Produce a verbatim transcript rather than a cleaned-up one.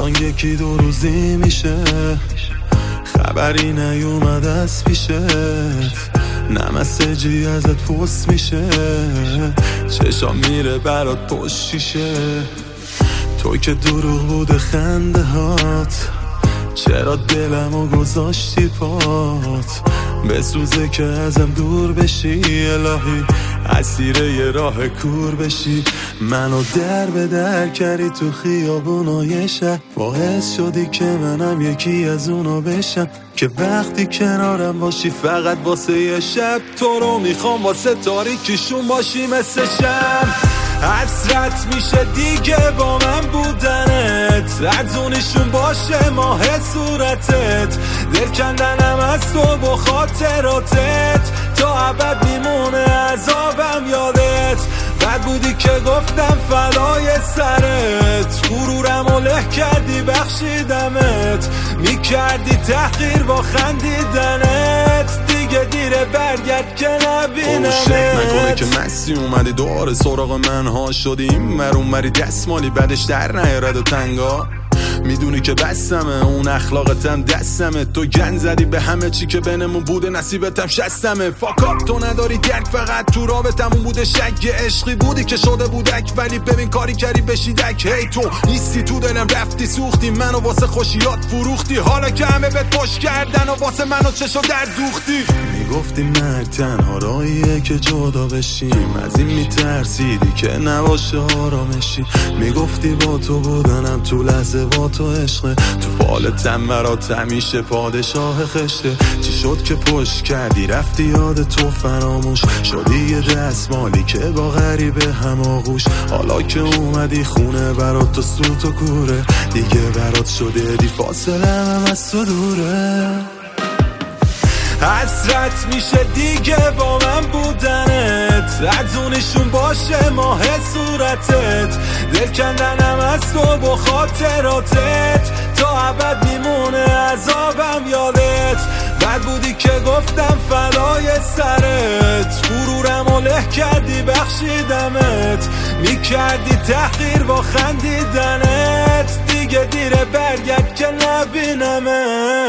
الان یکی دو روزی میشه خبری نیومد از پیشت، نه مسیجی ازت پست میشه، چشام میره برات پشت شیشه. تو که دروغ بوده خنده هات، چرا دلمو گذاشتی پات؟ بسوزه که ازم دور بشی الهی، اسیر یه راه کور بشی. منو در به در کردی تو خیابونای شهر، باعث شدی که منم یکی از اونا بشم که وقتی کنارم باشی فقط واسه یه شب. تو رو میخوام واسه تاریکیشون باشی مثل شم. حسرت میشه دیگه با من بودنت، ارزونیشون باشه ماه صورتت، دل کندنم از تو با خاطراتت، تا ابد میمونه عذابم یادت. بد بودی که گفتم فدای سرت، غرورم و له کردی بخشیدمت، میکردی تحقیر با خندیدنت، دیگه دیره برگرد که نبینمت. شک نکنه که مسی اومدی دوباره سراغ من ها شدی، این ور اون وری دستمالی بعدش در نیارد و تنگا. میدونی که بسمه اون اخلاقتم دستمه، تو گن زدی به همه چی که بینمون بوده، نصیبتم شستمه. فاکاپ تو نداری درک، فقط تو رابطمون بوده شک، یه عشقی بودی که شده بودک، ولی ببین کاری کردی بشیدک. هی تو نیستی تو دلم، رفتی سوختی منو واسه خوشیات فروختی، حالا که همه بهت پشت کردن و واسه منو چشو در دوختی. میگفتی مرگ تنها راهیه که جدا بشیم، از این میترسیدی که نباشه آرامشی. میگفتی با تو بودنم تو لحظه با تو عشقه، تو فالتم برات همیشه پادشاه خشته. چی شد که پشت کردی رفتی یاد تو فراموش شدی، یه دستمالی که با غریبه هم آغوش. حالا که اومدی خونه برات تو سوت و کوره، دیگه برات شده دی فاصله هم از تو دوره. حسرت میشه دیگه با من بودنت، ارزونیشون باشه ماه صورتت، دل کندنم از تو با خاطراتت، تا ابد میمونه عذابم یادت. بد بودی که گفتم فدای سرت، غرورم و له کردی بخشیدمت، میکردی تحقیر با خندیدنت، دیگه دیره برگرد که نبینمت.